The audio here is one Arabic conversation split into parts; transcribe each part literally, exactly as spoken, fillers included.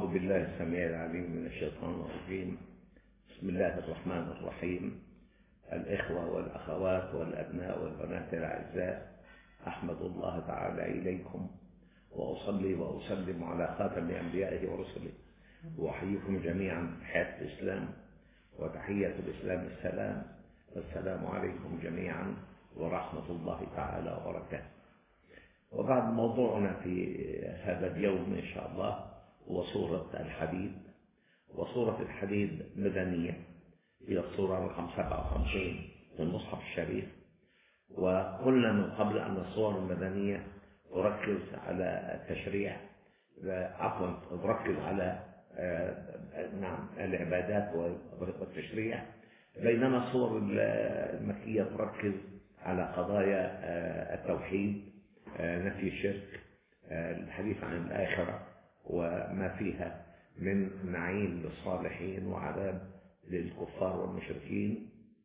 أعوذ بالله السميع العليم من الشيطان الرجيم. بسم الله الرحمن الرحيم. الإخوة والأخوات والأبناء والبنات الأعزاء، أحمد الله تعالى إليكم وأصلي وأسلم على خاتم أنبيائه ورسله، وأحييكم جميعا بحياة الإسلام، وتحية الإسلام السلام. السلام عليكم جميعا ورحمة الله تعالى وبركاته. وبعد موضوعنا في هذا اليوم إن شاء الله هو سورة الحديد. وسورة الحديد مدنية، هي السورة رقم سبعة وخمسين في المصحف الشريف. وقلنا من قبل أن السور المدنية تركز على التشريع، عفوا تركز على نعم العبادات والتشريع، بينما السور المكية تركز على قضايا التوحيد، نفي الشرك، الحديث عن الآخرة وما فيها من نعيم للصالحين وعذاب للكفار والمشركين.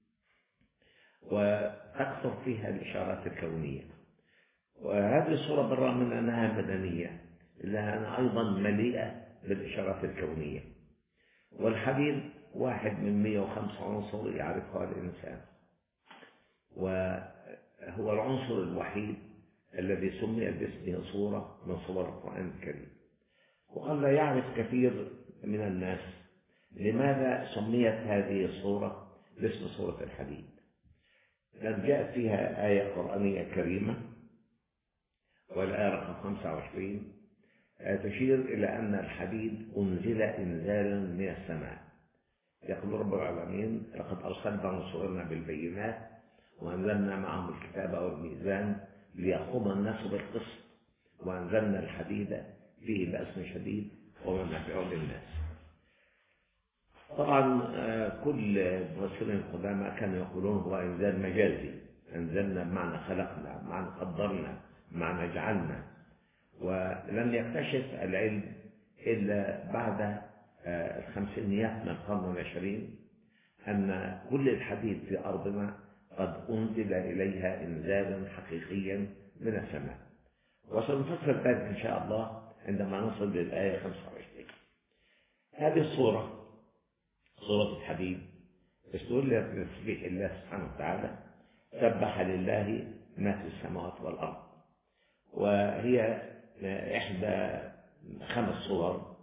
وأكثر فيها الإشارات الكونية. وهذه السورة بالرغم من أنها مدنية إلا أنها أيضا مليئة بالإشارات الكونية. والحديد واحد من مئة وخمسة عنصر يعرفها الإنسان، وهو العنصر الوحيد الذي سمي باسمه صورة من صور القرآن الكريم. وقد لا يعرف كثير من الناس لماذا سميت هذه الصورة باسم صورة الحديد. لأن جاءت فيها آية قرآنية كريمة، والآية رقم خمسة وعشرين تشير إلى أن الحديد أنزل إنزالا من السماء. يقول رب العالمين: لقد أرسلنا رسلنا بالبينات وأنزلنا معهم الكتاب والميزان ليقوم الناس بالقسط وأنزلنا الحديد فيه بأس شديد ومنافع للناس. طبعا كل المفسرين القدامى كانوا يقولون هو إنزال مجازي، أنزلنا بمعنى خلقنا، بمعنى قدرنا، بمعنى جعلنا. ولم يكتشف العلم إلا بعد الخمسينيات من القرن العشرين أن كل الحديد في أرضنا قد أنزل إليها إنزالا حقيقيا من السماء. وسنفسر ذلك إن شاء الله عندما نصل للآية خمسة وعشرين. هذه الصورة صورة الحديد تستدل لتسبيح الله سبحانه وتعالى: سبح لله ما في السماوات والأرض. وهي إحدى خمس صور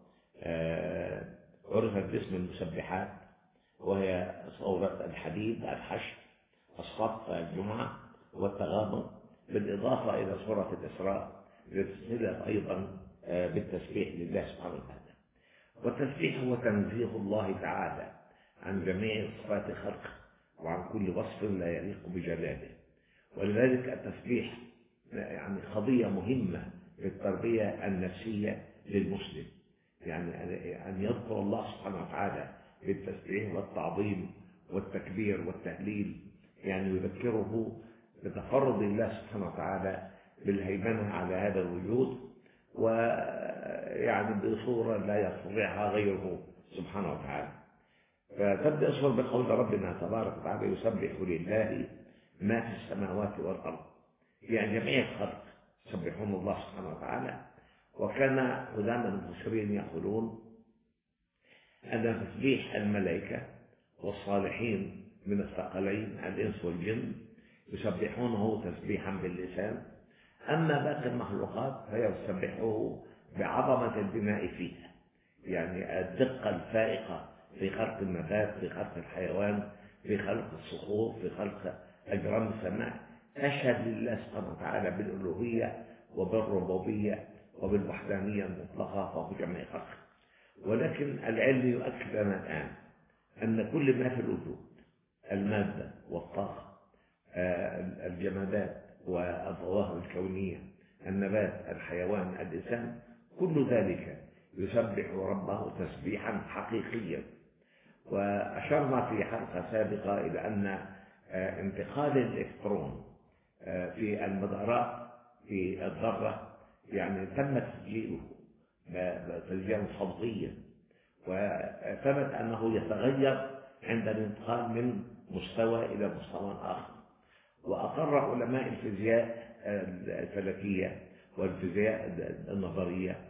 عرفت باسم المسبحات، وهي صورة الحديد، الحشر، الصف، الجمعة، والتغابن، بالإضافة إلى سورة الإسراء لتسهل أيضا بالتسبيح لله سبحانه وتعالى. والتسبيح هو تنزيه الله تعالى عن جميع صفات خلقه وعن كل وصف لا يليق بجلاله. ولذلك التسبيح يعني قضية مهمة في التربية النفسية للمسلم، يعني أن يذكر الله سبحانه وتعالى بالتسبيح والتعظيم والتكبير والتهليل، يعني يذكره بتفرد الله سبحانه وتعالى بالهيمنة على هذا الوجود، ويعني بصورة لا يستطيعها غيره سبحانه وتعالى. فتبدأ السورة بقول ربنا تبارك وتعالى: يسبح لله ما في السماوات والأرض، يعني جميع الخلق يسبحون الله سبحانه وتعالى. وكان قدام المفسرين يقولون أن تسبيح الملائكة والصالحين من الثقلين الإنس والجن يسبحونه تسبيحا باللسان، أما باقي المخلوقات فيسبحه بعظمة البناء فيها، يعني الدقة الفائقة في خلق النبات، في خلق الحيوان، في خلق الصخور، في خلق أجرام السماء، تشهد لله سبحانه وتعالى بالألوهية وبالربوبية وبالوحدانية المطلقة فوق جميع خلقه. ولكن العلم يؤكد لنا الآن أن كل ما في الوجود، المادة والطاقة، الجمادات والظواهر الكونية، النبات، الحيوان، الإنسان، كل ذلك يسبح ربه تسبيحا حقيقيا. وأشرنا في حلقة سابقة إلى أن انتقال الإلكترون في المدارات في الذرة يعني تم تسجيله تسجيلا صوتيا، وثبت أنه يتغير عند الانتقال من مستوى إلى مستوى آخر. وأقر علماء الفيزياء الفلكية والفيزياء النظرية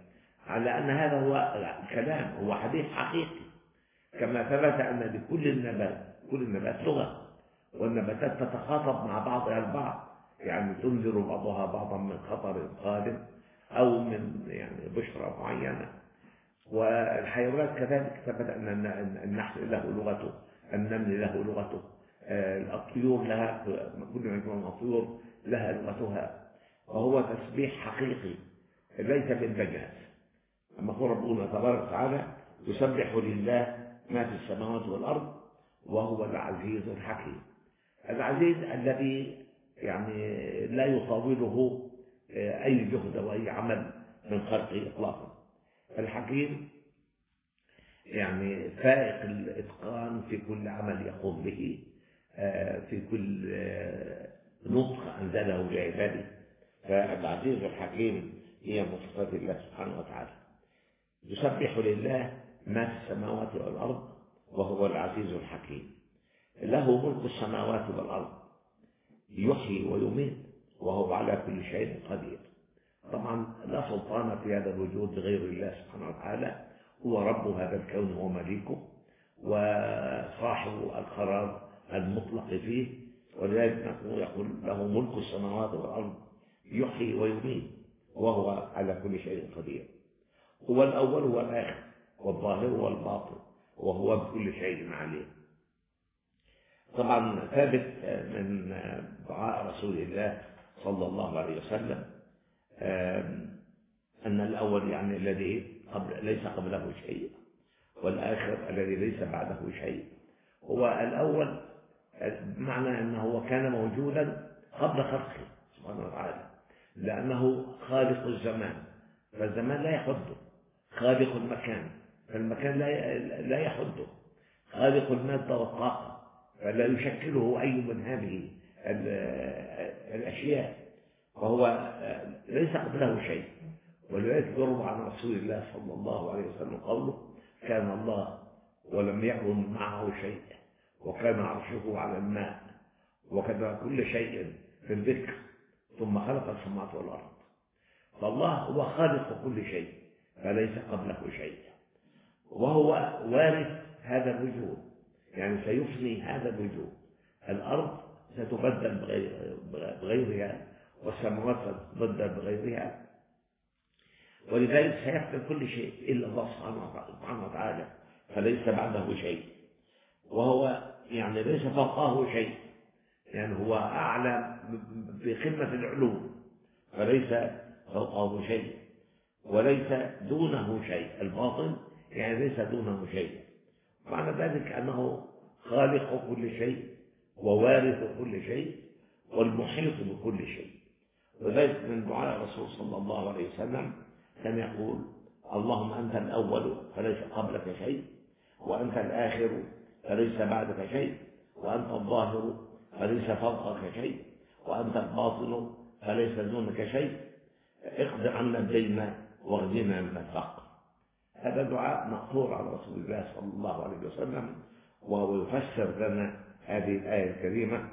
على أن هذا هو كلام، هو حديث حقيقي، كما ثبت أن لكل النبات كل النبات لغة، والنباتات تتخاطب مع بعضها البعض، يعني تنذر بعضها بعضا من خطر قادم أو من يعني بشرى معينة. والحيوانات كذلك ثبت أن النحل له لغته، النمل له لغته، الطيور لها، كل مجموعة من الطيور لها لغتها، وهو تسبيح حقيقي ليس بالمجاز. أما قال ربنا تبارك وتعالى: يسبح لله ما في السماوات والأرض وهو العزيز الحكيم. العزيز الذي يعني لا يطاوله أي جهد وأي عمل من خلقه إطلاقا. الحكيم يعني فائق الإتقان في كل عمل يقوم به، في كل نطق أنزله لعباده. فالعزيز الحكيم هي من صفات الله سبحانه وتعالى. يسبح لله ما في السماوات والأرض وهو العزيز الحكيم. له ملك السماوات والأرض، يحيي ويميت وهو على كل شيء قدير. طبعا لا سلطان في هذا الوجود لغير الله سبحانه وتعالى، هو رب هذا الكون ومليكه وصاحب القرار المطلق فيه، ولذلك يقول له ملك السماوات والأرض يحيي ويميت وهو على كل شيء قدير. هو الأول والآخر والظاهر والباطن وهو بكل شيء عليم. طبعا ثابت من دعاء رسول الله صلى الله عليه وسلم أن الأول يعني الذي قبل ليس قبله شيء، والآخر الذي ليس بعده شيء. هو الأول بمعنى أنه كان موجودا قبل خلقه سبحانه وتعالى، لأنه خالق الزمان فالزمان لا يحده، خالق المكان فالمكان لا يحده، خالق المادة والطاقة فلا يشكله أي من هذه الأشياء، فهو ليس قبله شيء. ولذلك يروى عن رسول الله صلى الله عليه وسلم قوله: كان الله ولم يكن معه شيء وكان عرشه على الماء وكان كل شيء في الذكر ثم خلق السماوات والأرض. فالله هو خالق كل شيء فليس قبله شيء، وهو وارث هذا الوجود، يعني سيفني هذا الوجود. الأرض ستبدل بغيرها والسماوات ستبدل بغيرها، ولذلك سيفني كل شيء إلا الله سبحانه وتعالى فليس بعده شيء، وهو يعني ليس فوقه شيء، يعني هو أعلى بقمة العلوم فليس فوقه شيء وليس دونه شيء. الباطن يعني ليس دونه شيء، معنى ذلك أنه خالق كل شيء ووارث كل شيء والمحيط بكل شيء. وذلك من دعاء الرسول صلى الله عليه وسلم كان يقول: اللهم أنت الأول فليس قبلك شيء، وأنت الآخر فليس بعدك شيء، وأنت الظاهر فليس فوقك شيء، وأنت الباطن فليس دونك شيء، اقض عنا الدين واغننا من الفقر. هذا دعاء مقطوع على رسول الله صلى الله عليه وسلم، وهو يفسر لنا هذه الآية الكريمة: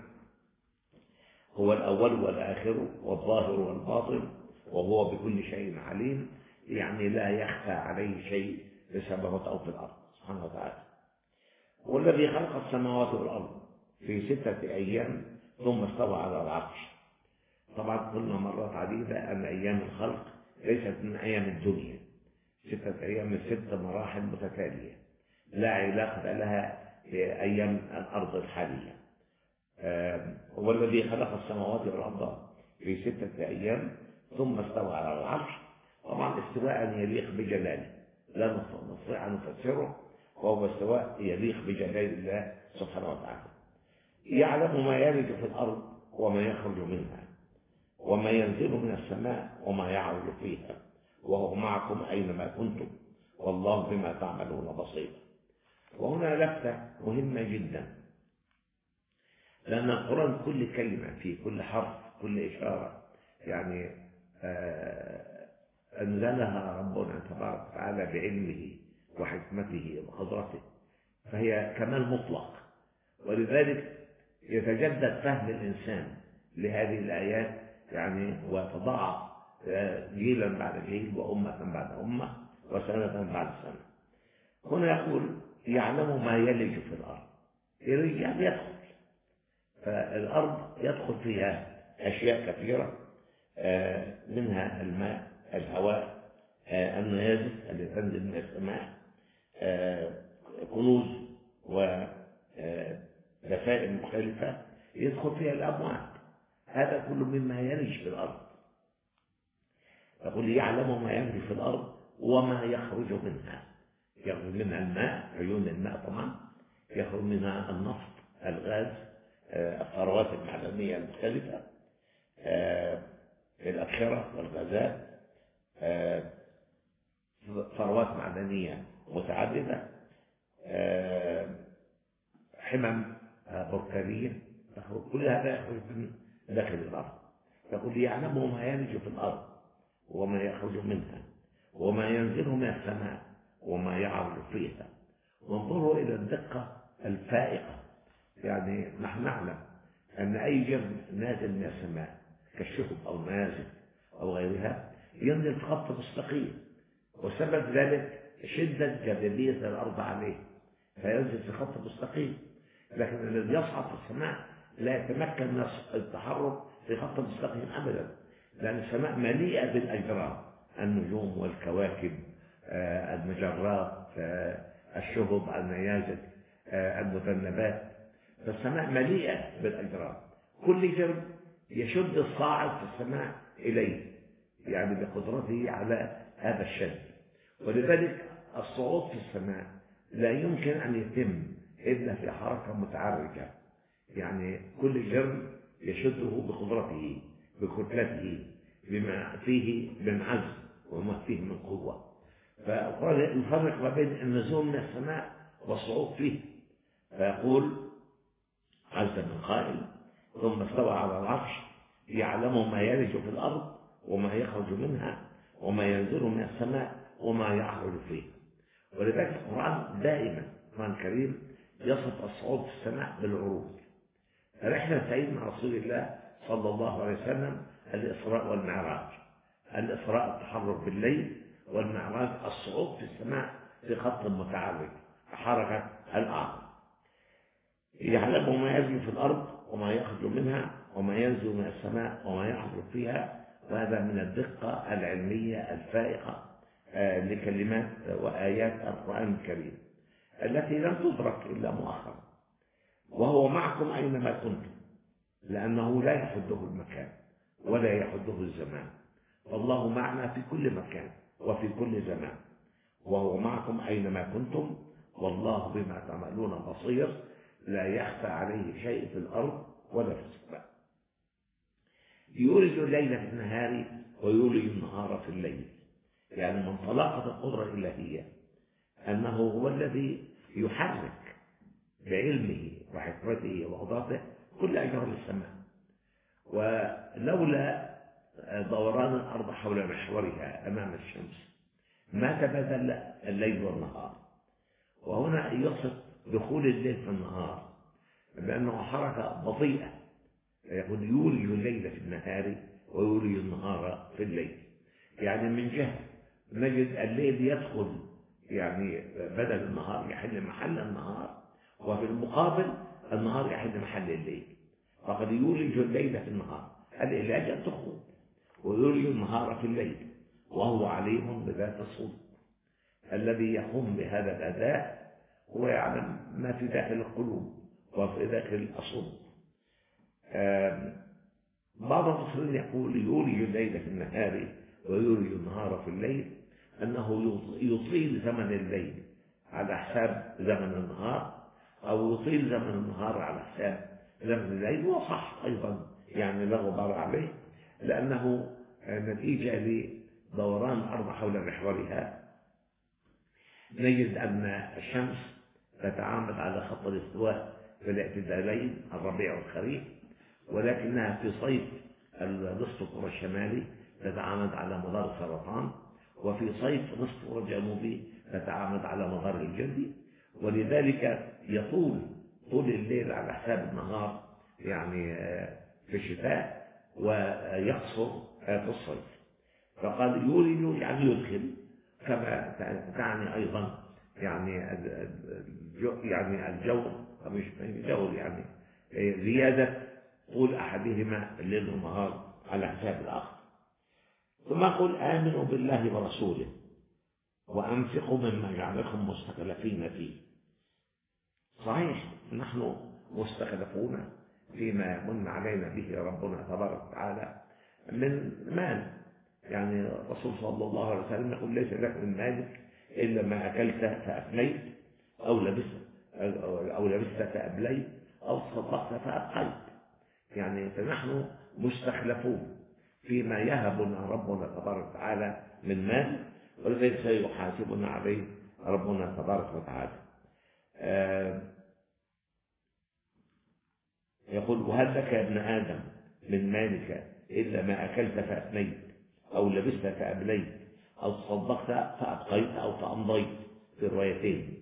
هو الأول والآخر والظاهر والباطن وهو بكل شيء عليم، يعني لا يخفى عليه شيء في السماوات أو في الأرض سبحانه وتعالى. هو الذي خلق السماوات والأرض في ستة أيام ثم استوى على العرش. طبعا قلنا مرات عديدة أن أيام الخلق ليست من أيام الدنيا، ستة أيام من ست مراحل متتالية لا علاقة لها بأيام الأرض الحالية. هو الذي خلق السماوات والأرض في ستة أيام ثم استوى على العرش. طبعا استواء يليق بجلاله لا نستطيع أن نفسره، وهو استواء يليق بجلال الله سبحانه وتعالى. يعلم ما يلج في الأرض وما يخرج منها وما ينزل من السماء وما يعرج فيها وهو معكم أينما كنتم والله بما تعملون بصير. وهنا لفتة مهمة جدا، لأن القرآن كل كلمة في كل حرف كل إشارة يعني أنزلها ربنا تبارك وتعالى بعلمه وحكمته وقدرته، فهي كمال مطلق. ولذلك يتجدد فهم الإنسان لهذه الآيات يعني ويتضاعف جيلا بعد جيل وأمة بعد أمة وسنة بعد سنة. هنا يقول يعلم ما يلج في الأرض، يلج يعني يدخل، فالأرض يدخل فيها أشياء كثيرة، منها الماء، الهواء، النيازك اللي تنزل من السماء، كنوز ودفائن مختلفة يدخل فيها الأموات، هذا كله مما يلج في الأرض. يقول يعلم ما يلج في الأرض وما يخرج منها، يخرج منها الماء، عيون الماء طبعا، يخرج منها النفط، الغاز، الثروات المعدنية المختلفة، الأبخرة والغازات، ثروات معدنية متعددة، حمم بركانية، كل هذا يخرج من داخل الأرض. يقول يعلم ما يلج في الأرض وما يخرج منها وما ينزل من السماء وما يعرج فيها. وانظروا إلى الدقة الفائقة، يعني نحن نعلم أن أي جرم نازل من السماء كالشهب أو نازل أو غيرها ينزل في خط مستقيم، وسبب ذلك شدة جاذبية الأرض عليه فينزل في خط مستقيم. لكن الذي يصعد في السماء لا يتمكن من التحرك في خط مستقيم أبدا، لأن السماء مليئة بالأجرام، النجوم والكواكب، المجرات، الشهب، النيازك، المذنبات، فالسماء مليئة بالأجرام. كل جرم يشد الصاعد في السماء إليه، يعني بقدرته على هذا الشد. ولذلك الصعود في السماء لا يمكن أن يتم إلا في حركة متعرجة، يعني كل جرم يشده بقدرته بكتلته بما فيه من عزم وما فيه من قوة. فقال يفرق ما بين النزول من السماء والصعود فيه، فيقول عز من قائل ثم استوى على العرش يعلم ما يلج في الأرض وما يخرج منها وما ينزل من السماء وما يعرج فيه. ولذلك القرآن دائما القرآن الكريم يصف الصعود في السماء بالعروج. رحلة سيدنا رسول الله صلى الله عليه وسلم الإسراء والمعراج، الإسراء التحرك بالليل، والمعراج الصعود في السماء في خط متعرج حركة الأرض. يعلم ما يجري في الأرض وما يخرج منها وما ينزل من السماء وما يعرج فيها. وهذا من الدقة العلمية الفائقة لكلمات وآيات القرآن الكريم التي لم تدرك إلا مؤخرا. وهو معكم أينما كنتم، لأنه لا يحده المكان ولا يحده الزمان، والله معنا في كل مكان وفي كل زمان. وهو معكم أينما كنتم والله بما تعملون بصير، لا يخفى عليه شيء في الأرض ولا في السماء. يولج الليل في النهار ويولج النهار في الليل، يعني من طلاقة القدرة الإلهية أنه هو الذي يحرك بعلمه وحكمته وقدرته كل أجرام السماء. ولولا دوران الأرض حول محورها أمام الشمس ما تبادل الليل والنهار. وهنا يصف دخول الليل في النهار بأنه حركة بطيئة، يقول يولج الليل في النهار ويولج النهار في الليل. يعني من جهة نجد الليل يدخل يعني بدل النهار يحل محل النهار، وفي المقابل النهار يحل محل الليل. فقد يولج الليل في النهار، العلاج أن تخرج، ويولج النهار في الليل، وهو عليم بذات الصدور. الذي يقوم بهذا الأداء هو يعلم ما في داخل القلوب وفي داخل الصدور. بعض المفسرين يقول يولج الليل في النهار ويولج النهار في الليل، أنه يطيل زمن الليل على حساب زمن النهار، أو يطيل زمن النهار على حساب زمن الليل. وصح أيضا، يعني لا غبار عليه، لأنه نتيجة لدوران الأرض حول محورها نجد أن الشمس تتعامد على خط الاستواء في الاعتدالين الربيع والخريف، ولكنها في صيف نصف الكرة الشمالي تتعامد على مدار السرطان، وفي صيف نصف الكرة الجنوبي تتعامد على مدار الجدي. ولذلك يطول طول الليل على حساب النهار يعني في الشتاء، ويقصر في الصيف. فقال يولج يعني يدخل، كما تعني أيضا يعني يعني الجو، مش جو يعني زيادة طول أحدهما الليل والنهار على حساب الآخر. ثم قل آمنوا بالله ورسوله وأنفقوا مما جعلكم مستخلفين فيه. صحيح نحن مستخلفون فيما يمن علينا به ربنا تبارك وتعالى من مال. يعني الرسول صلى الله عليه وسلم يقول ليس لك من مالك إلا ما أكلت فأفنيت أو لبست أو لبست فأبليت أو تصدقت فأبقيت. يعني فنحن مستخلفون فيما يهبنا ربنا تبارك وتعالى من مال، ولذلك سيحاسبنا عليه ربنا تبارك وتعالى. آه يقول وهل لك يا ابن آدم من مالك إلا ما أكلت فأفنيت أو لبست فأبليت أو تصدقت فأبقيت أو فأمضيت في الروايتين.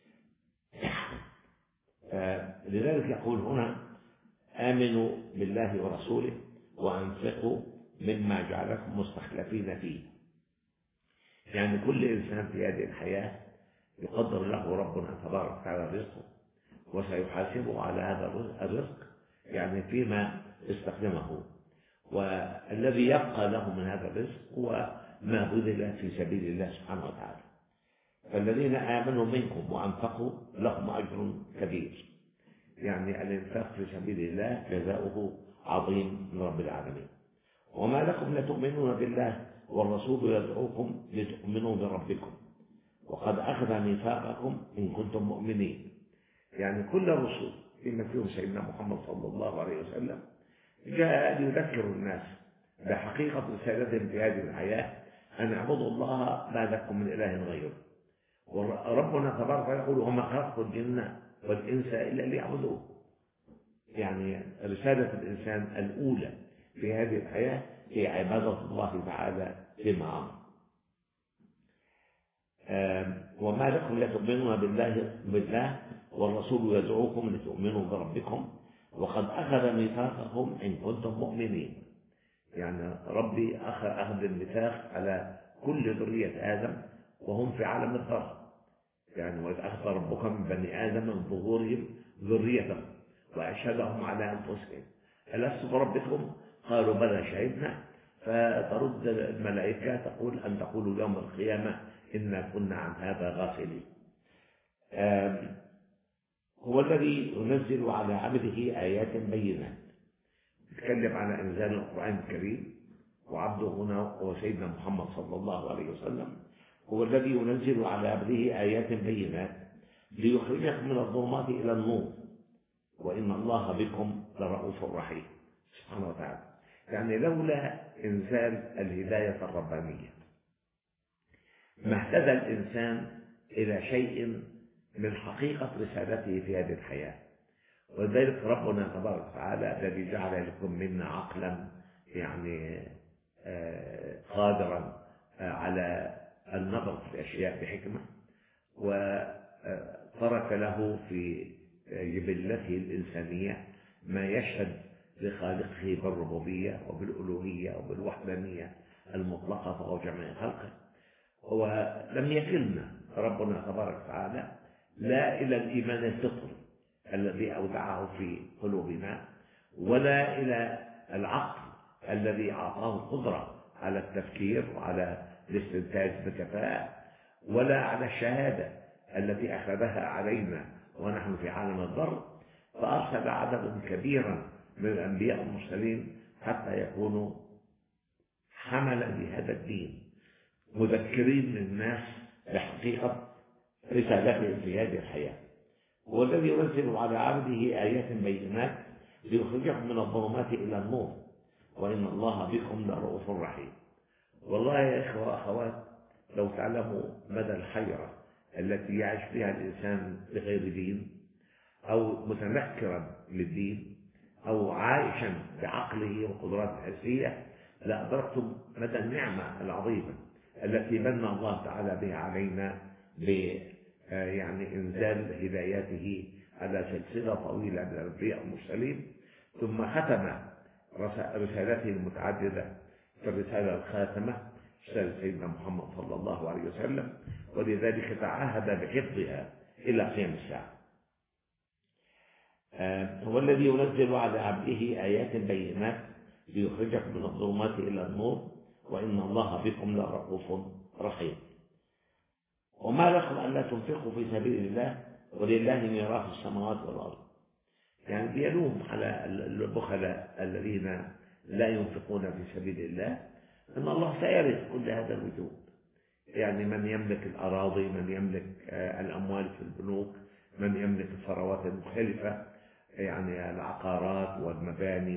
لذلك يقول هنا آمنوا بالله ورسوله وأنفقوا مما جعلكم مستخلفين فيه. يعني كل إنسان في هذه الحياة يقدر له ربنا تبارك وتعالى رزقه، وسيحاسبه على هذا الرزق يعني فيما استخدمه، والذي يبقى له من هذا الرزق هو ما بذل في سبيل الله سبحانه وتعالى. فالذين آمنوا منكم وأنفقوا لهم أجر كبير. يعني الإنفاق في سبيل الله جزاؤه عظيم من رب العالمين. وما لكم لا تؤمنون بالله والرسول يدعوكم لتؤمنوا بربكم وقد أخذ ميثاقكم إن كنتم مؤمنين. يعني كل الرسل بما فيهم سيدنا محمد صلى الله عليه وسلم جاء ليذكر الناس بحقيقة رسالتهم في هذه الحياة أن اعبدوا الله ما لكم من إله غيره. وربنا تبارك وتعالى يقول وما خلقت الجن والإنس إلا ليعبدوه. يعني رسالة الإنسان الأولى في هذه الحياة هي عبادة الله تعالى بما أمر. وما لكم لا تؤمنون بالله بالله والرسول يدعوكم لتؤمنوا بربكم وقد أخذ ميثاقكم إن كنتم مؤمنين. يعني ربي أخذ أخذ الميثاق على كل ذرية آدم وهم في عالم الذر. يعني وإذ أخذ ربك من بني آدم من ظهورهم ذريتهم وأشهدهم على أنفسهم ألست بربكم قالوا بلى شهدنا. فترد الملائكة تقول أن تقولوا يوم القيامة إنا كنا عن هذا غافلين. هو الذي ينزل على عبده آيات بينات. يتكلم على إنزال القرآن الكريم، وعبده هنا هو سيدنا محمد صلى الله عليه وسلم. هو الذي ينزل على عبده آيات بينات ليخرجكم من الظلمات إلى النور وإن الله بكم لرؤوف رحيم سبحانه وتعالى. يعني لولا إنزال الهداية الربانية ما اهتدى الإنسان إلى شيء من حقيقة رسالته في هذه الحياة. ولذلك ربنا تبارك وتعالى الذي جعل لكم منا عقلا يعني قادرا على النظر في الأشياء بحكمة، وترك له في جبلته الإنسانية ما يشهد لخالقه بالربوبية وبالألوهية وبالوحدانية المطلقة فهو جميع خلقه. ولم يكلنا ربنا تبارك وتعالى لا إلى الإيمان الفطري الذي أودعه في قلوبنا، ولا إلى العقل الذي أعطاه القدرة على التفكير وعلى الاستنتاج بكفاءة، ولا على الشهادة التي أخذها علينا ونحن في عالم الذر. فأرسل عددا كبيرا من الأنبياء والمرسلين حتى يكونوا حملا لهذا الدين، مذكرين للناس بحقيقة رسالته في هذه الحياة. هو الذي ينزل على عبده آيات بينات ليخرجكم من الظلمات إلى النور وإن الله بكم لرؤوف رحيم. والله يا إخوة وأخوات لو تعلموا مدى الحيرة التي يعيش فيها الإنسان بغير دين، أو متنكرا للدين، أو عايشا بعقله وقدراته الحسية، لأدركتم مدى النعمة العظيمة التي من الله تعالى بها علينا ب يعني إنزال هداياته على سلسلة طويلة من الأنبياء والمرسلين، ثم ختم رسالته المتعددة في الرسالة الخاتمة سيدنا محمد صلى الله عليه وسلم، ولذلك تعهد بحفظها إلى قيام الساعة. هو الذي ينزل على عبده آيات بينات ليخرجكم من الظلمات إلى النور وإن الله بكم لرؤوف رحيم. وما لكم ألا تنفقوا في سبيل الله ولله ميراث السماوات والأرض. يعني بيلوم على البخلاء الذين لا ينفقون في سبيل الله أن الله سيرث كل هذا الوجود، يعني من يملك الأراضي، من يملك الأموال في البنوك، من يملك الثروات المختلفة، يعني العقارات والمباني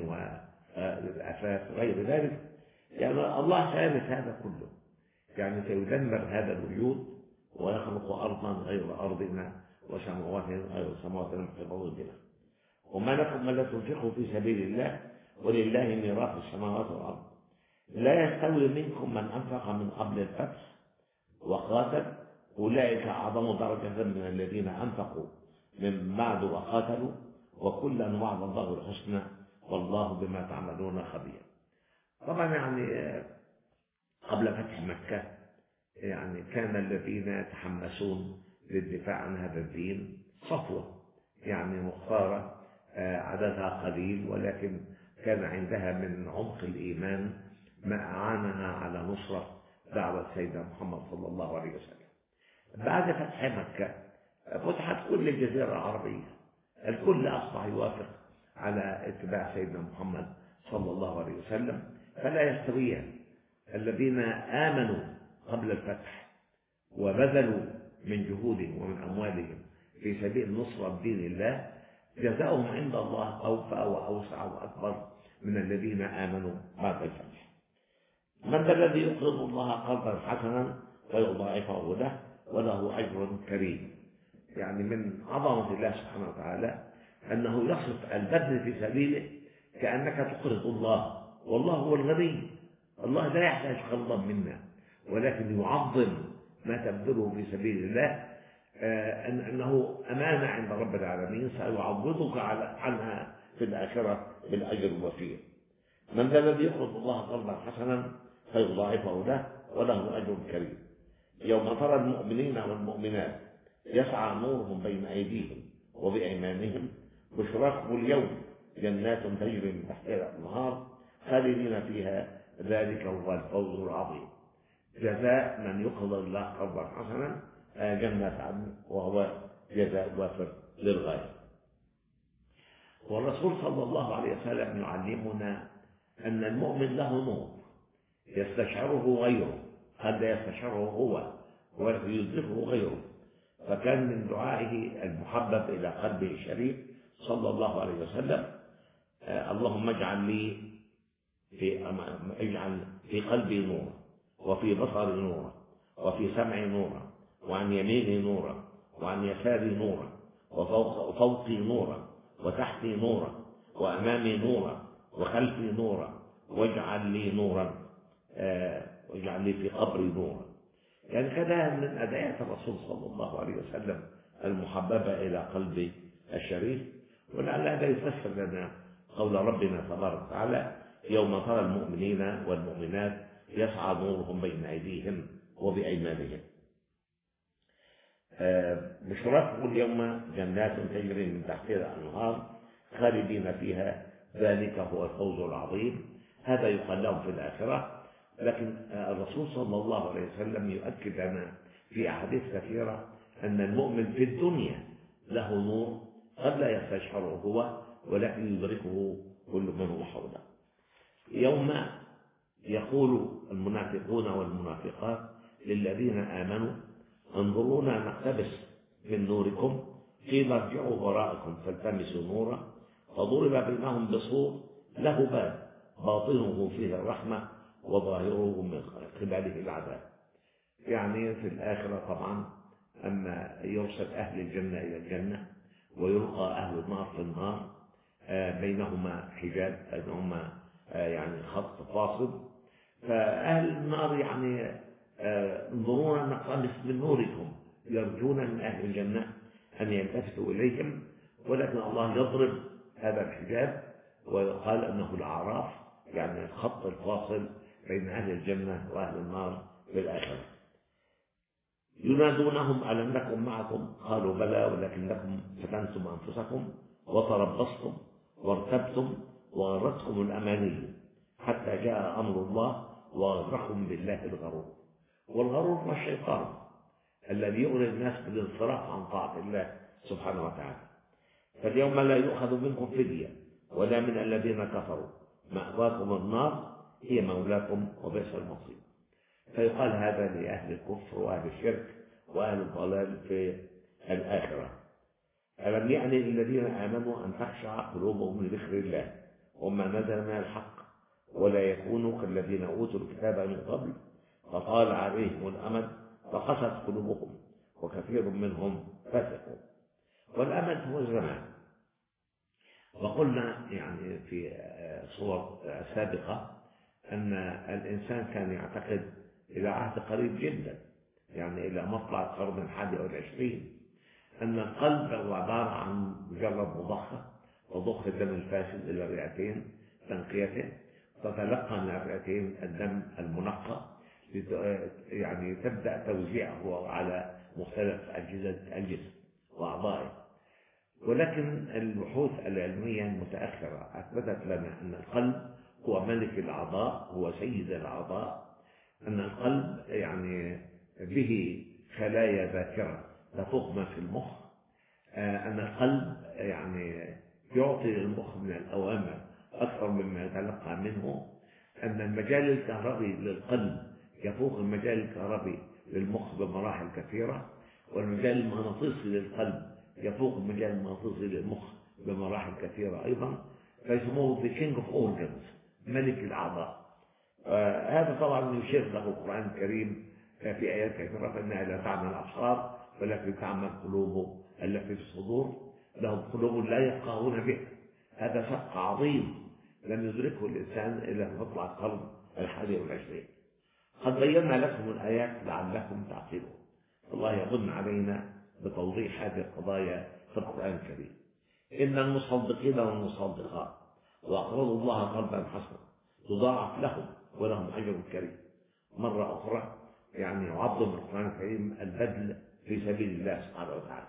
والأثاث غير ذلك، يعني الله سيرث هذا كله، يعني سيدمر هذا الوجود ويخلق أرضا غير أرضنا وسماوات غير سماواتنا محفوظة بنا. وما لكم ألا تنفقوا في سبيل الله ولله ميراث السماوات والأرض. لا يستوي منكم من أنفق من قبل الفتح وقاتل، أولئك أعظم درجة من الذين أنفقوا من بعد وقاتلوا، وكلا وعد الله الحسنى والله بما تعملون خبير. طبعا يعني قبل فتح مكة يعني كان الذين يتحمسون للدفاع عن هذا الدين صفوة، يعني مختارة عددها قليل، ولكن كان عندها من عمق الإيمان ما أعانها على نصرة دعوة سيدنا محمد صلى الله عليه وسلم. بعد فتح مكة فتحت كل الجزيرة العربية، الكل أصبح يوافق على اتباع سيدنا محمد صلى الله عليه وسلم، فلا يستويان الذين آمنوا قبل الفتح وبذلوا من جهودهم ومن أموالهم في سبيل نصرة دين الله جزاؤهم عند الله أوفى وأوسع وأكبر من الذين آمنوا بعد الفتح. من ذا الذي يقرض الله قرضا حسنا فيضاعفه له وله أجر كريم. يعني من عظمة الله سبحانه وتعالى أنه يصف البذل في سبيله كأنك تقرض الله، والله هو الغني، الله لا يحتاج قرضا منا، ولكن يعظم ما تبذله في سبيل الله أن أنه أمانة عند رب العالمين سيعوضك عنها في الآخرة بالأجر الوفير. من ذا الذي يقرض الله قرضا حسنا فيضاعفه له وله أجر كريم. يوم ترى المؤمنين والمؤمنات يسعى نورهم بين أيديهم وبأيمانهم بشراكم اليوم جنات تجري من تحتها الأنهار خالدين فيها ذلك هو الفوز العظيم. جزاء من يقرض الله قرضا حسنا جنة عدن وهو جزاء وافر للغاية. والرسول صلى الله عليه وسلم يعلمنا أن المؤمن له نور يستشعره غيره، قد يستشعره هو ويدركه غيره. فكان من دعائه المحبب إلى قلبه الشريف صلى الله عليه وسلم اللهم اجعل لي في اجعل في قلبي نورا وفي بصري نورا وفي سمعي نورا وعن يميني نورا وعن يساري نورا وفوق فوقي نورا وتحتي نورا وأمامي نورا وخلفي نورا واجعل لي نورا واجعل لي في قبري نورا. يعني كذا من أدعية الرسول صلى الله عليه وسلم المحببة إلى قلبه الشريف. ولعل هذا يفسر لنا قول ربنا تبارك وتعالى يوم ترى المؤمنين والمؤمنات يسعى نورهم بين أيديهم وبأيمانهم. بشراكم اليوم جنات تجري من تحتها الأنهار خالدين فيها ذلك هو الفوز العظيم. هذا يقال لهم في الآخرة. لكن الرسول صلى الله عليه وسلم يؤكد لنا في أحاديث كثيرة أن المؤمن في الدنيا له نور قد لا يستشعره هو ولكن يدركه كل من هو حوله. يوم يقول المنافقون والمنافقات للذين آمنوا انظرونا نقتبس من نوركم قيل ارجعوا وراءكم فالتمسوا نورا فضرب بينهم بسور له باب باطنه فيه الرحمة وظاهره من قبله العذاب. يعني في الآخرة طبعا أما يرسل أهل الجنة إلى الجنة ويلقى أهل النار في النار بينهما حجاب، بينهما يعني خط فاصل. فأهل النار يعني انظرونا نقتبس من نوركم، يرجون من أهل الجنة أن يلتفتوا إليهم، ولكن الله يضرب هذا الحجاب ويقال أنه الأعراف، يعني الخط الفاصل بين أهل الجنة وأهل النار في الآخرة. ينادونهم ألم نكن معكم؟ قالوا بلى ولكنكم فتنتم أنفسكم وتربصتم وارتبتم وغرتكم الأماني حتى جاء أمر الله وغركم بالله الغرور. والغرور هو الشيطان الذي يغري الناس بالانصراف عن طاعة الله سبحانه وتعالى. فاليوم لا يؤخذ منكم فدية ولا من الذين كفروا، مأواكم النار هي مولاكم وبئس المصير. فيقال هذا لأهل الكفر وأهل الشرك وأهل الضلال في الآخرة. ألم يعني للذين آمنوا أن تخشع قلوبهم لذكر الله وما نزل من الحق ولا يكونوا كالذين أوتوا الكتاب من قبل فطال عليهم الأمد فقست قلوبهم وكثير منهم فسقوا. والأمد هو الزمان. وقلنا يعني في صور سابقة أن الإنسان كان يعتقد إلى عهد قريب جدا، يعني إلى مطلع القرن الحادي والعشرين، أن القلب هو عبارة عن مجرد مضخة وضخ الدم الفاسد إلى الرئتين تنقيته، تتلقى من الرئتين الدم المنقى يعني تبدأ توزيعه على مختلف أجهزة الجسم وأعضائه. ولكن البحوث العلمية المتأخرة أثبتت لنا أن القلب هو ملك الأعضاء، هو سيد الأعضاء، أن القلب يعني به خلايا ذاكرة تفوق ما في المخ، أن القلب يعني يعطي للمخ من الأوامر أكثر مما يتلقى منه، أن المجال الكهربي للقلب يفوق المجال الكهربي للمخ بمراحل كثيرة، والمجال المغناطيسي للقلب يفوق المجال المغناطيسي للمخ بمراحل كثيرة أيضا. فيسموه the king of organs، ملك الأعضاء. آه هذا طبعا يشير له القرآن الكريم في آيات كثيرة فإنها لا تعمى الأبصار ولكن تعمى القلوب التي في الصدور، لهم قلوب لا يفقهون بها. هذا شق عظيم لم يدركه الإنسان إلا في مطلع القرن الحادي والعشرين. قد بينا لكم الآيات لعلكم تعقلون. الله يمن علينا بتوضيح هذه القضايا في القرآن الكريم. إن المصدقين والمصدقات وأقرضوا الله قرضا حسنا تضاعف لهم ولهم أجر كريم. مرة أخرى يعني يعظم القرآن الكريم البذل في سبيل الله سبحانه وتعالى.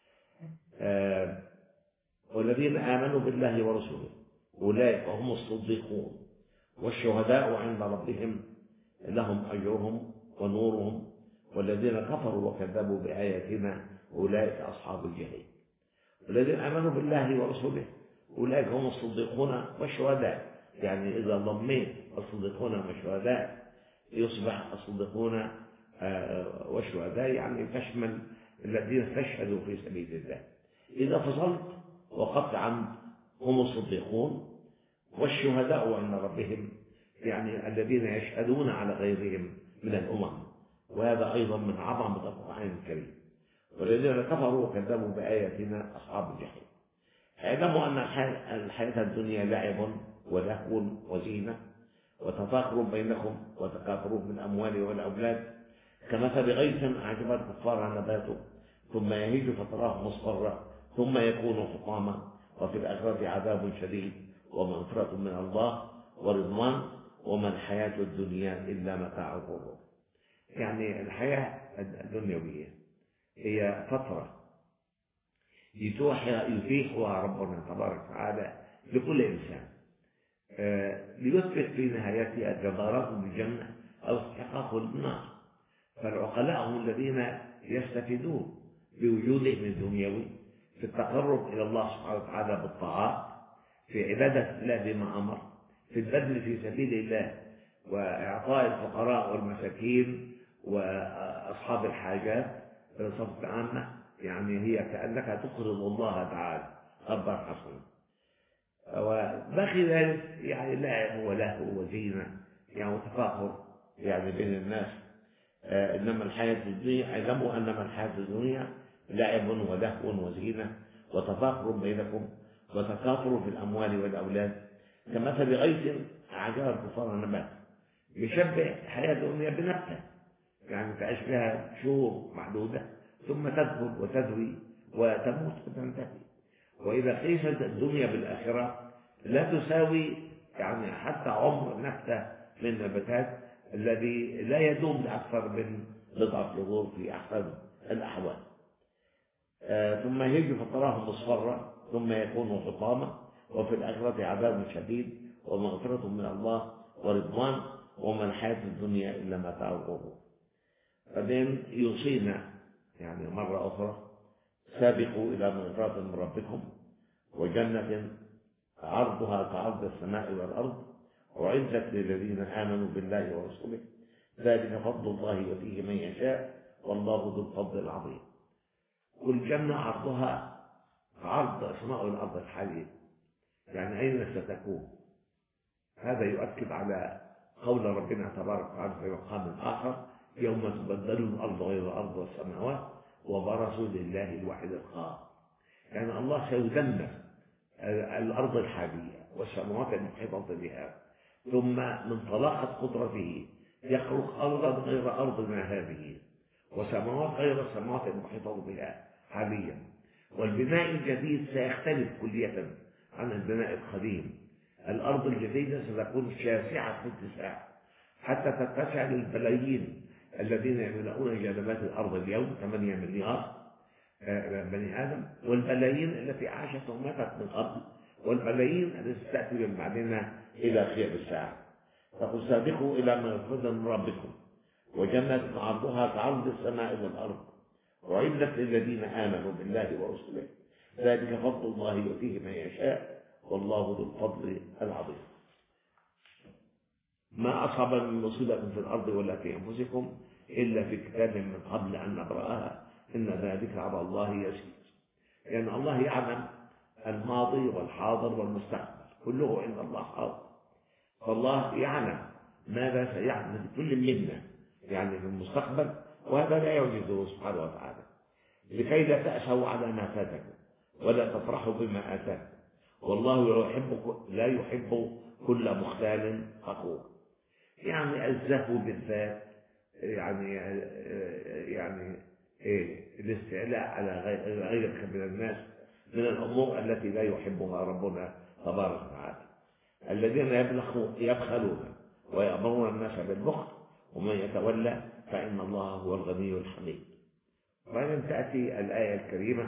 آه والذين آمنوا بالله ورسوله أولئك هم الصديقون والشهداء عند ربهم لهم أجرهم ونورهم والذين كفروا وكذبوا بآياتنا أولئك أصحاب الجحيم. والذين آمنوا بالله ورسوله أولئك هم الصديقون والشهداء، يعني إذا ضميت الصديقون والشهداء يصبح الصديقون والشهداء يعني تشمل الذين استشهدوا في سبيل الله. إذا فصلت وقفت عن هم الصديقون والشهداء عند ربهم يعني الذين يشهدون على غيرهم من الأمم، وهذا أيضا من عظمة القرآن الكريم. والذين كفروا وكذبوا بآياتنا أصحاب الجحيم. اعلموا أن الحياة الدنيا لعب ولهو وزينة وتفاخر بينكم وتكاثر في الأموال والأولاد كمثل غيث أعجب الكفار نباته ثم يهيج فتراه مصفرا ثم يكون حطاما وفي الآخرة عذاب شديد ومغفرة من الله ورضوان وما الحياة الدنيا إلا متاع الغرور. يعني الحياة الدنيوية هي فترة يتيحها ربنا تبارك وتعالى لكل إنسان ليثبت في نهايتها جدارته بالجنة أو استحقاقه للنار. فالعقلاء هم الذين يستفيدون بوجودهم الدنيوي في التقرب إلى الله سبحانه وتعالى بالطاعات، في عبادة الله بما أمر، في البذل في سبيل الله وإعطاء الفقراء والمساكين وأصحاب الحاجات بصفة عامة. يعني هي كأنك تقرض الله تعالى قرضا حسنا. وباقي ذلك يعني لعب ولهو وزينة يعني تفاخر يعني بين الناس. آه إنما الحياة الدنيا اعلموا أنما الحياة الدنيا لعب ولهو وزينة وتفاخر بينكم وتكاثر في الأموال والأولاد كمثل غيث أعجب الكفار نباته. يشبه الحياة الدنيا بنبتة يعني تعيش فيها شهور محدودة ثم تذهب وتذوي وتموت وتنتهي. وإذا قيست الدنيا بالآخرة لا تساوي يعني حتى عمر نبتة من النباتات الذي لا يدوم لأكثر من بضعة شهور في أحسن الأحوال. آه ثم يهيج فتراه مصفرة ثم يكون حطاما، وفي الآخرة عذاب شديد ومغفرة من الله ورضوان وما الحياة الدنيا إلا متاع الغرور. بعدين يوصينا يعني مرة أخرى: سابقوا إلى مغفرة من ربكم وجنة عرضها كعرض السماء والأرض أعدت للذين آمنوا بالله ورسوله ذلك فضل الله يؤتيه من يشاء والله ذو الفضل العظيم. والجنة عرضها كعرض السماء والأرض الحالية، يعني أين ستكون؟ هذا يؤكد على قول ربنا تبارك وتعالى في مقام آخر: يوم تبدل الأرض غير الأرض والسماوات وبرزوا لله الواحد القهار. يعني الله سيدمر الأرض الحالية والسماوات المحيطة بها، ثم من طلاقة قدرته يخلق أرضا غير أرضنا هذه وسماوات غير السماوات المحيطة بها حاليا. والبناء الجديد سيختلف كلية عن البناء القديم. الأرض الجديدة ستكون شاسعة الاتساع حتى تتسع للبلايين الذين يملؤون جنبات الأرض اليوم، ثمانية مليار بني آدم، والبلايين التي عاشت وماتت من قبل، والبلايين التي تأتي من بعدنا إلى قيام الساعة. فقل سابقوا إلى مغفرة من ربكم وجنة عرضها كعرض السماء والأرض أعدت للذين آمنوا بالله ورسله ذلك فضل الله يؤتيه من يشاء والله ذو الفضل العظيم. ما أصاب من مصيبة في الأرض ولا في أنفسكم إلا في كتاب من قبل أن نبرأها إن ذلك على الله يسير. لأن يعني الله يعلم الماضي والحاضر والمستقبل كله عند الله حاضر، فالله يعلم ماذا سيعمل كل منا يعني في المستقبل، وهذا لا يعجزه سبحانه وتعالى. لكي لا تأسوا على ما فاتكم ولا تفرحوا بما آتاكم والله يحب لا يحب كل مختال فخور. يعني الزهو بالذات، يعني يعني إيه الاستعلاء على غيرك من الناس من الأمور التي لا يحبها ربنا تبارك وتعالى. الذين يبخلون ويأمرون الناس بالبخل ومن يتولى فإن الله هو الغني الحميد. وبعدين تأتي الآية الكريمة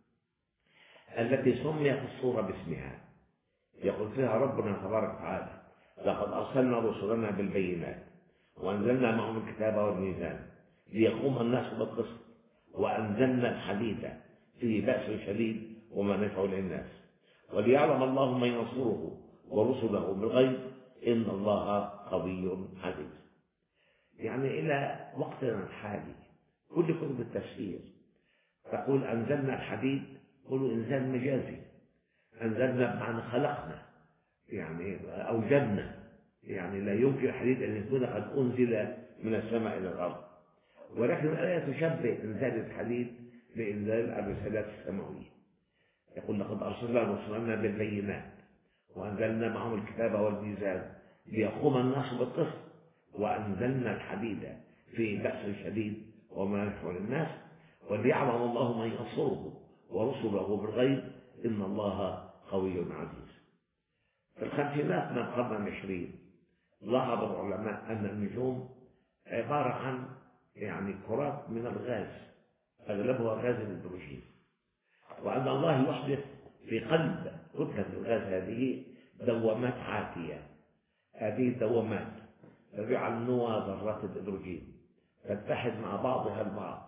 التي سميت السورة باسمها، يقول فيها ربنا تبارك وتعالى: لقد أرسلنا رسلنا بالبينات وأنزلنا معهم الكتاب والميزان ليقوم الناس بالقسط وأنزلنا الحديد فيه بأس شديد ومنافع للناس وليعلم الله من ينصره ورسله بالغيب إن الله قوي عزيز. يعني إلى وقتنا الحالي كل كتب التفسير تقول أنزلنا الحديد، قولوا إنزال مجازي، أنزلنا بمعنى خلقنا، يعني أوجدنا، يعني لا يمكن الحديد أن يكون قد أنزل من السماء إلى الأرض. ولكن الآية تشبه إنزال الحديد بإنزال الرسالات السماوية. يقول لقد أرسلنا رسلنا بالبينات وأنزلنا معهم الكتاب والميزان ليقوم الناس بالقسط وأنزلنا الحديد فيه بأس شديد ومنافع للناس وليعلم الله من ينصره ورسله بالغيب إن الله قوي عزيز. في الخمسينات من القرن العشرين لاحظ العلماء أن النجوم عبارة عن يعني كرات من الغاز أغلبها غاز الهيدروجين، وأن الله يحدث في قلب كتلة الغاز هذه دوامات عاتية. هذه الدوامات تجعل نوى ذرات الهيدروجين تتحد مع بعضها البعض،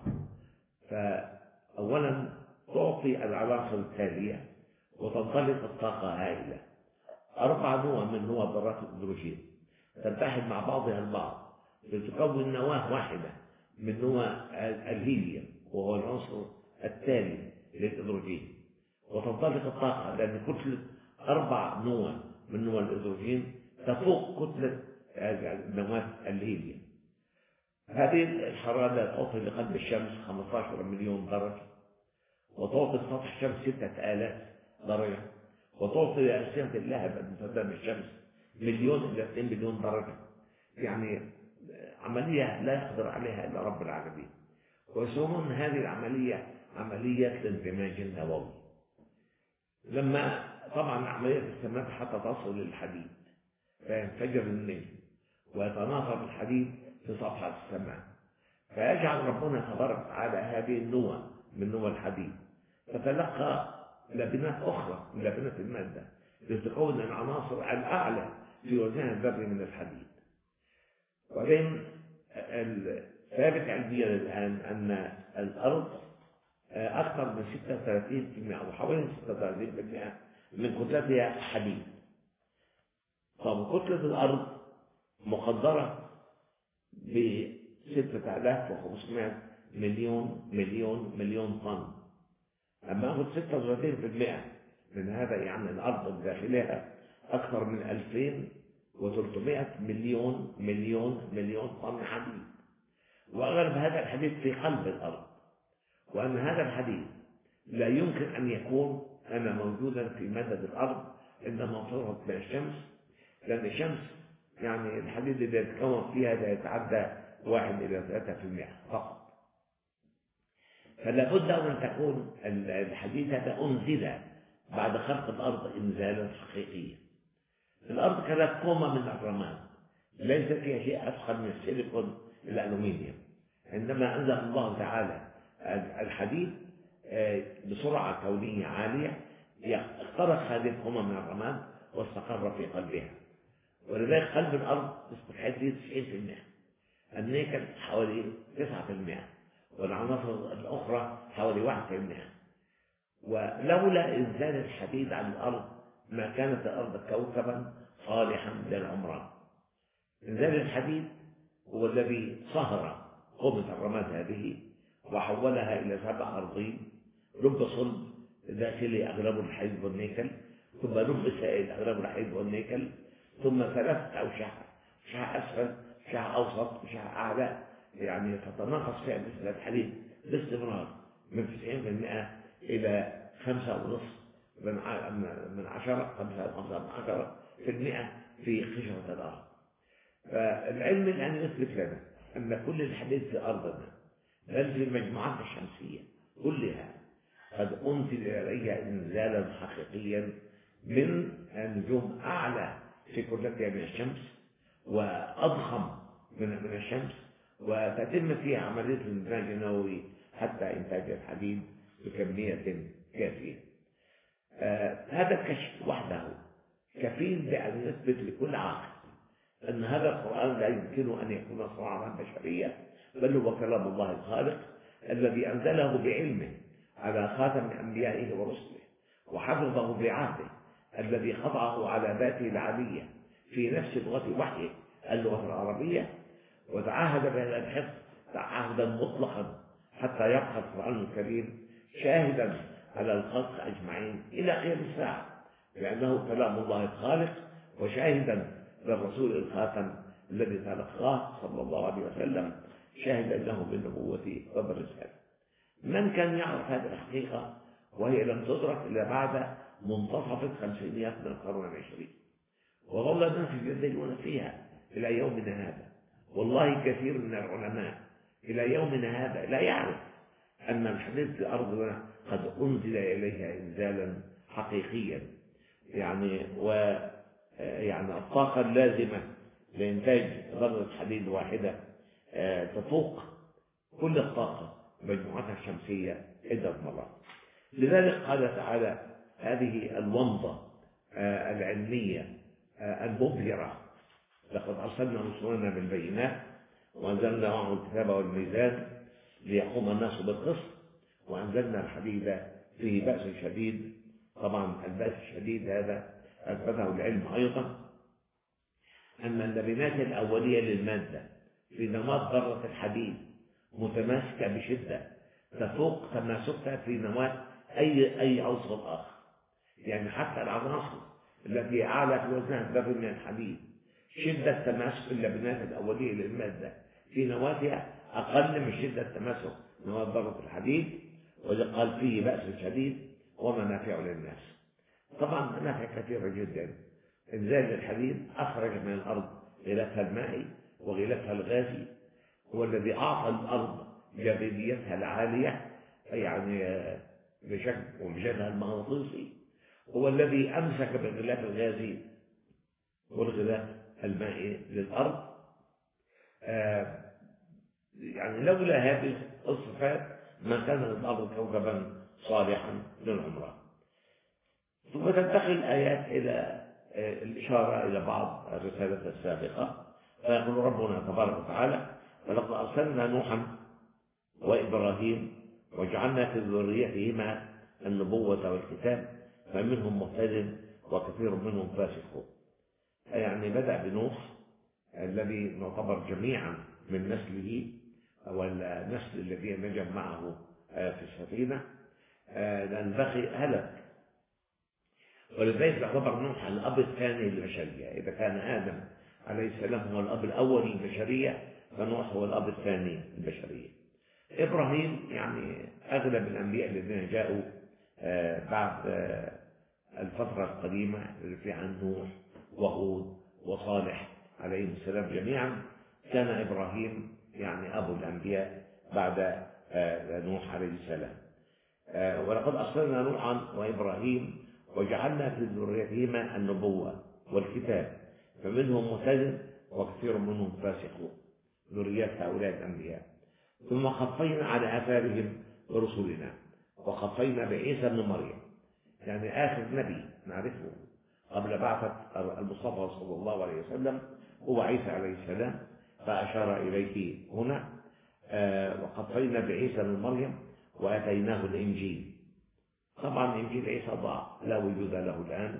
فأولا تعطي العناصر التالية وتنطلق الطاقة هائلة. أربع نوى من نوى ذرات الهيدروجين تتحد مع بعضها البعض لتكون نواة واحدة من نوى الهيليوم وهو العنصر التالي للهيدروجين، وتنطلق الطاقة لأن كتلة أربع نوى من نوى الهيدروجين تفوق كتلة نواة الهيليوم. هذه الحرارة تعطي لقلب الشمس خمسة عشر مليون درجة، وتعطي سطح الشمس ستة آلاف درجة، وتعطي لأجسام اللهب المتدفئة بالشمس مليون إلى اثنين مليون درجة. يعني عملية لا يقدر عليها إلا رب العالمين. ويسمون هذه العملية عملية الاندماج النووي. لما طبعا عملية السماد حتى تصل للحديد فينفجر النجم، ويتناثر الحديد في سطح السماء، فيجعل ربنا تبارك وتعالى هذه النوى من نوى الحديد تتلقى لبنات أخرى من لبنات المادة لتكون العناصر الأعلى في وزنها الذري من الحديد. وبين الثابت علميا الآن أن الأرض أكثر من ستة وثلاثين بالمئة أو حوالي ستة وثلاثين بالمئة من كتلتها حديد. طب كتلة الأرض مقدرة ب ستة آلاف وخمسمائة مليون مليون مليون طن، أما أخذ ستة وثلاثين بالمئة من هذا يعني الأرض بداخلها أكثر من ألفين وثلاثمائة مليون مليون مليون طن حديد، وأغلب هذا الحديد في قلب الأرض، وأن هذا الحديد لا يمكن أن يكون أنا موجودا في مدد الأرض عندما تربط من الشمس، لأن الشمس يعني الحديد اللي يتكون فيها لا يتعدى واحد إلى ثلاثة في المئة فقط. فلا بد أن تكون الحديد هذا أنزل بعد خلق الأرض إنزالا حقيقيا. الأرض كانت كومة من الرماد ليس فيها شيء أثقل من السيليكون الألومنيوم، عندما أنزل الله تعالى الحديد بسرعة كونية عالية اخترق هذه الكومة من الرماد واستقر في قلبها، ولذلك قلب الأرض يصبح حديد تسعين بالمئة، النيكل حوالي تسعة بالمئة، والعناصر الأخرى حوالي واحد بالمئة. ولولا إنزال الحديد على الأرض ما كانت الأرض كوكبا صالحا للعمران. إنزال الحديد هو الذي صهر قومة الرماد هذه وحولها إلى سبع أرضين، لب صلب داخلي أغلبه الحديد والنيكل، ثم لب سائل أغلبه الحديد والنيكل، ثم ثلاثة أوشحة، شحة أسفل، شحة أوسط، شحة أعلى، يعني تتناقص فيها نسبة الحديد باستمرار من تسعين بالمئة إلى خمسة ونصف من عشرة خمسة خمسة من عشرة في المئة في قشرة الأرض. فالعلم الآن يثبت لنا أن كل الحديد في أرضنا بل في المجموعات الشمسية كلها قد أنزل إليها إنزالا حقيقيا من النجوم أعلى في كتلتها من الشمس وأضخم من من الشمس، وتتم فيها عملية الإنتاج النووي حتى إنتاج الحديد بكمية كافية. آه هذا الكشف وحده كفيل بأن يثبت لكل عاقل أن هذا القرآن لا يمكن أن يكون صنعا بشرية، بل هو كلام الله الخالق الذي أنزله بعلمه على خاتم أنبيائه ورسله، وحفظه بعهده الذي خضعه على ذاته العالية في نفس لغة وحيه اللغة العربية، وتعهد بهذا الحفظ تعهدا مطلقا حتى يبقى القرآن الكريم شاهدا على الخلق أجمعين إلى قيام الساعة، لأنه كلام الله الخالق وشاهدا للرسول الخاتم الذي تلقاه صلى الله عليه وسلم شاهدا له بالنبوة وبالرسالة. من كان يعرف هذه الحقيقة وهي لم تدرك إلا بعد منتصف الخمسينيات من القرن العشرين، وظل الناس يجادلون فيها إلى يومنا هذا. والله كثير من العلماء إلى يومنا هذا لا يعرف أن الحديد في أرضنا قد أنزل إليها إنزالا حقيقيا، يعني و يعني الطاقة اللازمة لإنتاج ذرة حديد واحدة تفوق كل الطاقة مجموعتها الشمسية عدة مرات. لذلك قال تعالى هذه الومضة العلمية المبهرة: لقد أرسلنا رسلنا بالبينات وأنزلنا معهم الكتاب والميزان ليقوم الناس بالقسط وأنزلنا الحديد فيه بأس شديد. طبعا البأس الشديد هذا أثبته العلم أيضا أن اللبنات الأولية للمادة في نواة ذرة الحديد متماسكة بشدة تفوق تماسكها في نواة أي أي عنصر آخر. يعني حتى العناصر التي أعلى في وزنها الذري من الحديد شدة تماسك اللبنات الأولية للمادة في نواتها أقل من شدة تماسك نواة ذرة الحديد، وقال فيه بأس شديد ومنافع للناس. طبعا منافع كثيرة جدا. إنزال الحديد أخرج من الأرض غلافها المائي وغلافها الغازي، هو الذي أعطى الأرض جاذبيتها العالية يعني بشكل ومجالها المغناطيسي، هو الذي أمسك بالغلاف الغازي والغلاف المائي للأرض آه يعني لولا هذه الصفات ما كان الأرض كوكبا صالحا للعمران. ثم تنتقل الآيات إلى الإشارة إلى بعض الرسالات السابقة، فيقول ربنا تبارك وتعالى: ولقد أرسلنا نوحا وإبراهيم وجعلنا في ذريتهما النبوة والكتاب فمنهم مهتد وكثير منهم فاسقون. يعني بدأ بنوح الذي نعتبر جميعا من نسله والنسل الذي نجا معه في السفينة، لأن بقي هلك، ولذلك يعتبر نوح الأب الثاني للبشرية. إذا كان آدم عليه السلام هو الأب الأول للبشرية، فنوح هو الأب الثاني للبشرية. إبراهيم يعني أغلب الأنبياء الذين جاءوا بعد الفترة القديمة اللي في عن نوح وهود وصالح عليهم السلام جميعا، كان إبراهيم يعني أبو الأنبياء بعد نوح عليه السلام. ولقد أرسلنا نوحا وإبراهيم وجعلنا في ذريتهما النبوة والكتاب فمنهم مهتد وكثير منهم فاسقون، ذريات هؤلاء الأنبياء. ثم خفينا على آثارهم برسلنا وخفينا بعيسى ابن مريم، يعني آخر نبي نعرفه قبل بعثة المصطفى صلى الله عليه وسلم هو عيسى عليه السلام، فأشار إليه هنا. وخفينا بعيسى ابن مريم وآتيناه الإنجيل. طبعا إنجيل عيسى ضاع، لا وجود له الآن.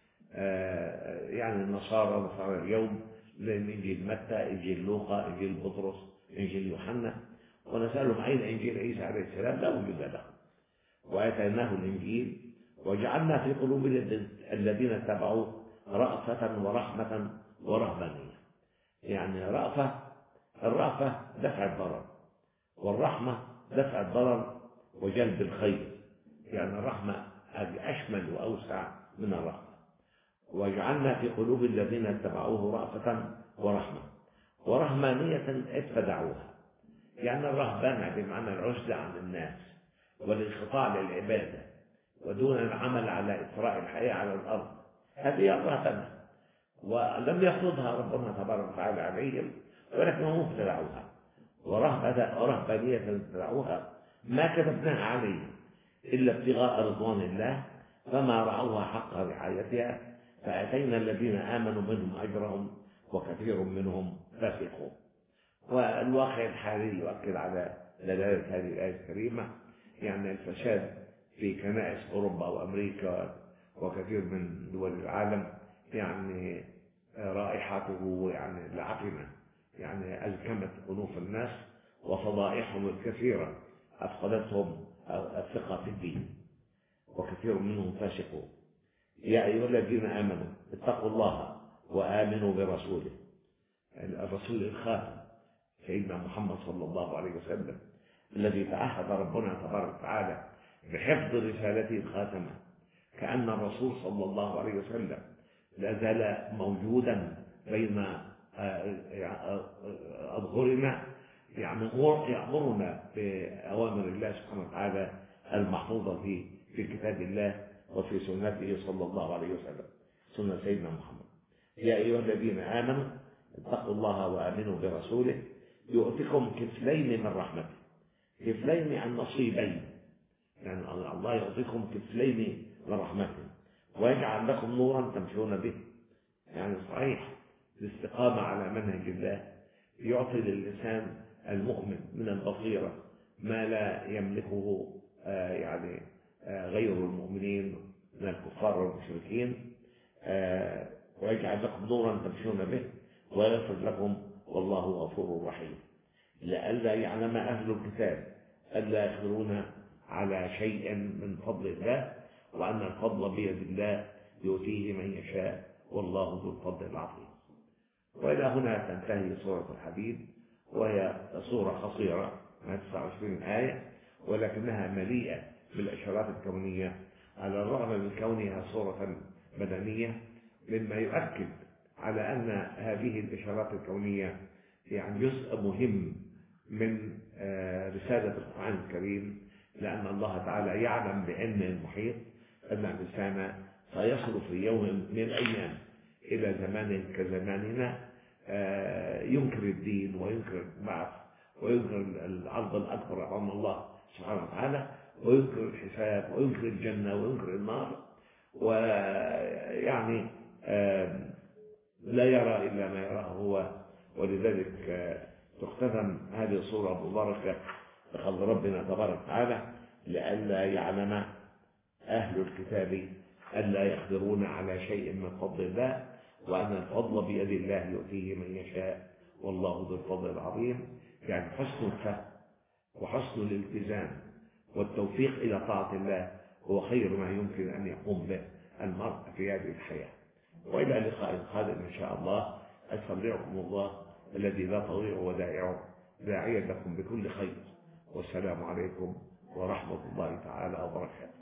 يعني النصارى نصارى اليوم لهم إنجيل متى، إنجيل لوقا، إنجيل بطرس، إنجيل يوحنا، ونسألهم أين إنجيل عيسى عليه السلام؟ لا وجود له. وآتيناه الإنجيل وجعلنا في قلوب الذين اتبعوا رأفة ورحمة ورهبانية. يعني رأفة، الرأفة دفع الضرر، والرحمة دفع الضرر وجلب الخير. يعني الرحمة أشمل وأوسع من الرحمة. وجعلنا في قلوب الذين اتبعوه رأفة ورحمة ورهبانية ابتدعوها. يعني الرهبانة بمعنى العزلة عن الناس والانقطاع للعبادة ودون العمل على إثراء الحياة على الأرض، هذه الرهبنة، ولم يفرضها ربنا تبارك وتعالى عليهم، ولكنهم ابتدعوها. ورهبانية ابتدعوها ما كتبناها عليهم إلا ابتغاء رضوان الله فما رعوها حق رعايتها فأتينا الذين آمنوا منهم أجرهم وكثير منهم فاسقون. والواقع الحالي يؤكد على دلالة هذه الآية الكريمة. يعني الفساد في كنائس أوروبا وأمريكا وكثير من دول العالم يعني رائحته يعني العفنة، يعني أزكمت أنوف الناس، وفضائحهم الكثيرة أفقدتهم الثقة في الدين، وكثير منهم فاسقون. يا أيها الذين آمنوا اتقوا الله وآمنوا برسوله، الرسول الخاتم سيدنا محمد صلى الله عليه وسلم الذي تعهد ربنا تبارك وتعالى بحفظ رسالته الخاتمة، كأن الرسول صلى الله عليه وسلم لا زال موجودا بين أظهرنا، يعني يأمرنا بأوامر الله سبحانه وتعالى المحفوظة في في كتاب الله وفي سنته صلى الله عليه وسلم، سنة سيدنا محمد. يا أيها الذين آمنوا اتقوا الله وآمنوا برسوله يؤتكم كفلين من رحمته. كفلين عن نصيبين، يعني الله يعطيكم كفلين من رحمته ويجعل لكم نورا تمشون به. يعني صحيح الاستقامة على منهج الله يعطي للإنسان المؤمن من البصيرة ما لا يملكه آه يعني آه غير المؤمنين من الكفار والمشركين، آه ويجعل لكم نورا تمشون به ويغفر لكم والله غفور رحيم. لئلا يعلم أهل الكتاب ألا يقدرون على شيء من فضل الله، وأن الفضل بيد الله يؤتيه من يشاء والله ذو الفضل العظيم. وإلى هنا تنتهي سورة الحديد، وهي سورة قصيرة من تسعة وعشرين آية، ولكنها مليئة بالإشارات الكونية على الرغم من كونها سورة مدنية، مما يؤكد على أن هذه الإشارات الكونية يعني جزء مهم من رسالة القرآن الكريم، لأن الله تعالى يعلم بعلم المحيط أن الإنسان سيصل في يوم من الأيام إلى زمان كزماننا ينكر الدين وينكر البعث وينكر العرض الأكبر أمام الله سبحانه وتعالى، وينكر الحساب وينكر الجنة وينكر النار، ويعني لا يرى إلا ما يراه هو. ولذلك تختتم هذه الصورة المباركة بقول ربنا تبارك وتعالى: لئلا يعلم أهل الكتاب ألا يقدرون على شيء من فضل الله وأن الفضل بيد الله يؤتيه من يشاء والله ذو الفضل العظيم. يعني حسن الفهم وحسن الالتزام والتوفيق إلى طاعة الله هو خير ما يمكن أن يقوم به المرء في هذه الحياة. وإلى لقاء قادم إن شاء الله. أستودعكم الله الذي لا تضيع ودائعه داعيا لكم بكل خير، والسلام عليكم ورحمة الله تعالى وبركاته.